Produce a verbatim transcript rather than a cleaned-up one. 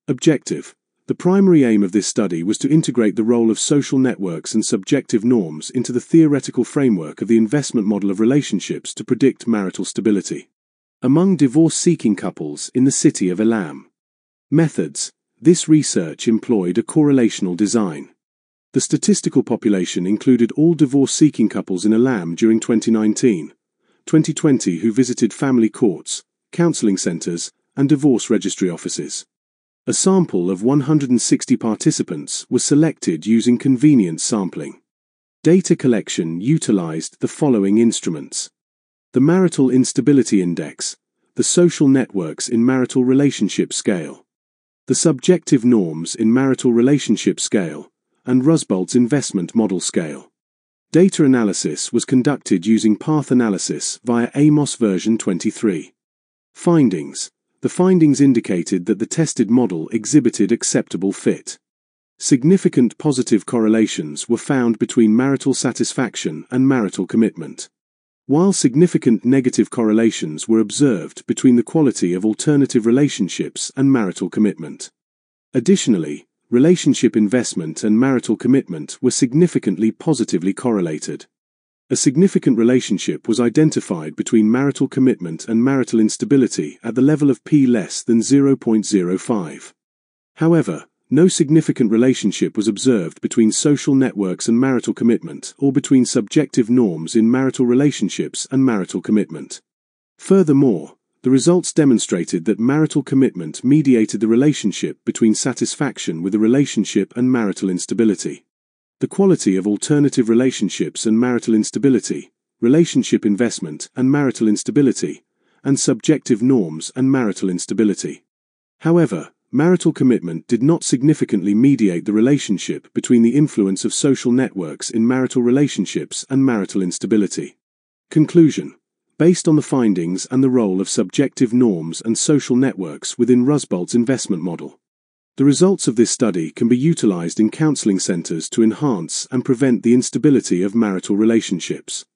Objective. The primary aim of this study was to integrate the role of social networks and subjective norms into the theoretical framework of the investment model of relationships to predict marital stability among divorce-seeking couples in the city of Elam. Methods. This research employed a correlational design. The statistical population included all divorce-seeking couples in Elam during twenty nineteen twenty twenty who visited family courts, counseling centers, and divorce registry offices. A sample of one hundred sixty participants was selected using convenience sampling. Data collection utilized the following instruments: the Marital Instability Index, the Social Networks in Marital Relationship Scale, the Subjective Norms in Marital Relationship Scale, and Rusbolt's Investment Model Scale. Data analysis was conducted using path analysis via Amos version twenty-three. Findings. The findings indicated that the tested model exhibited acceptable fit. Significant positive correlations were found between marital satisfaction and marital commitment, while significant negative correlations were observed between the quality of alternative relationships and marital commitment. Additionally, relationship investment and marital commitment were significantly positively correlated. A significant relationship was identified between marital commitment and marital instability at the level of p less than zero point zero five. However, no significant relationship was observed between social networks and marital commitment or between subjective norms in marital relationships and marital commitment. Furthermore, the results demonstrated that marital commitment mediated the relationship between satisfaction with a relationship and marital instability. The quality of alternative relationships and marital instability, relationship investment and marital instability, and subjective norms and marital instability. However, marital commitment did not significantly mediate the relationship between the influence of social networks in marital relationships and marital instability. Conclusion. Based on the findings and the role of subjective norms and social networks within Rusbolt's investment model, the results of this study can be utilized in counseling centers to enhance and prevent the instability of marital relationships.